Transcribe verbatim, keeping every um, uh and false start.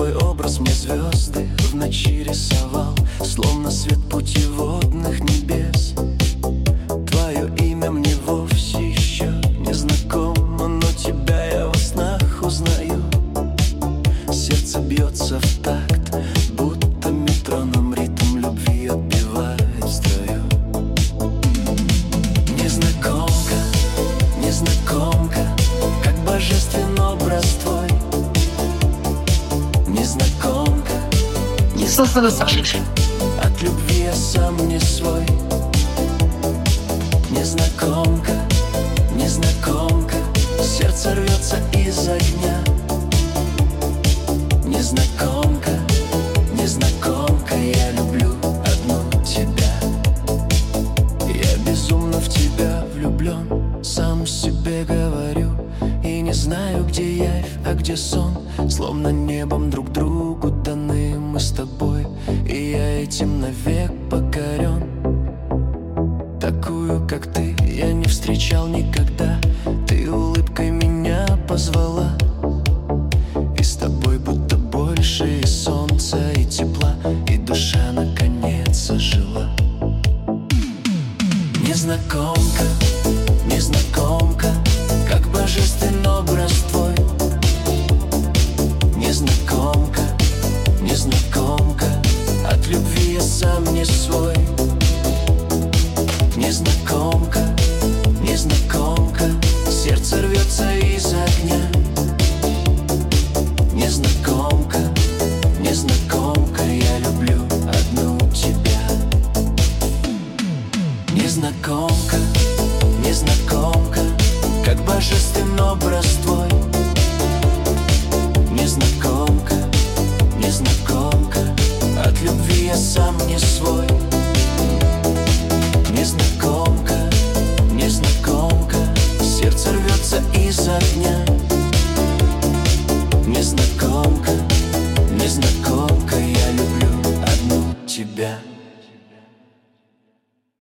Твой образ мне звезды в ночи рисовал, словно свет путеводных небес. Твое имя мне вовсе еще не знакомо, но тебя я во снах узнаю. Сердце бьется в такт, будто метроном ритм любви отбивает строю. Незнакомка, незнакомка, как божественный образ твой. Незнакомка, незнакомка, от любви я сам не свой. Незнакомка, незнакомка, сердце рвется из огня. Незнакомка, незнакомка, я люблю одну тебя. Я безумно в тебя влюблен, сам себе говорю. И не знаю, где явь, а где сон. Словно небом друг другу даны мы с тобой, и я этим навек покорен. Такую, как ты, я не встречал никогда. Ты улыбкой меня позвала, и с тобой будто больше и солнца, и тепла, и душа наконец ожила. Незнакомка, незнакомка, как божественный образ твой. Незнакомка, незнакомка, от любви я сам не свой. Незнакомка, незнакомка, сердце рвется из огня. Незнакомка, незнакомка, я люблю одну тебя. Незнакомка, незнакомка, как божественный образ твой. Незнакомка, незнакомка, от любви я сам не свой. Незнакомка, незнакомка, сердце рвется из огня. Незнакомка, незнакомка, я люблю одну тебя.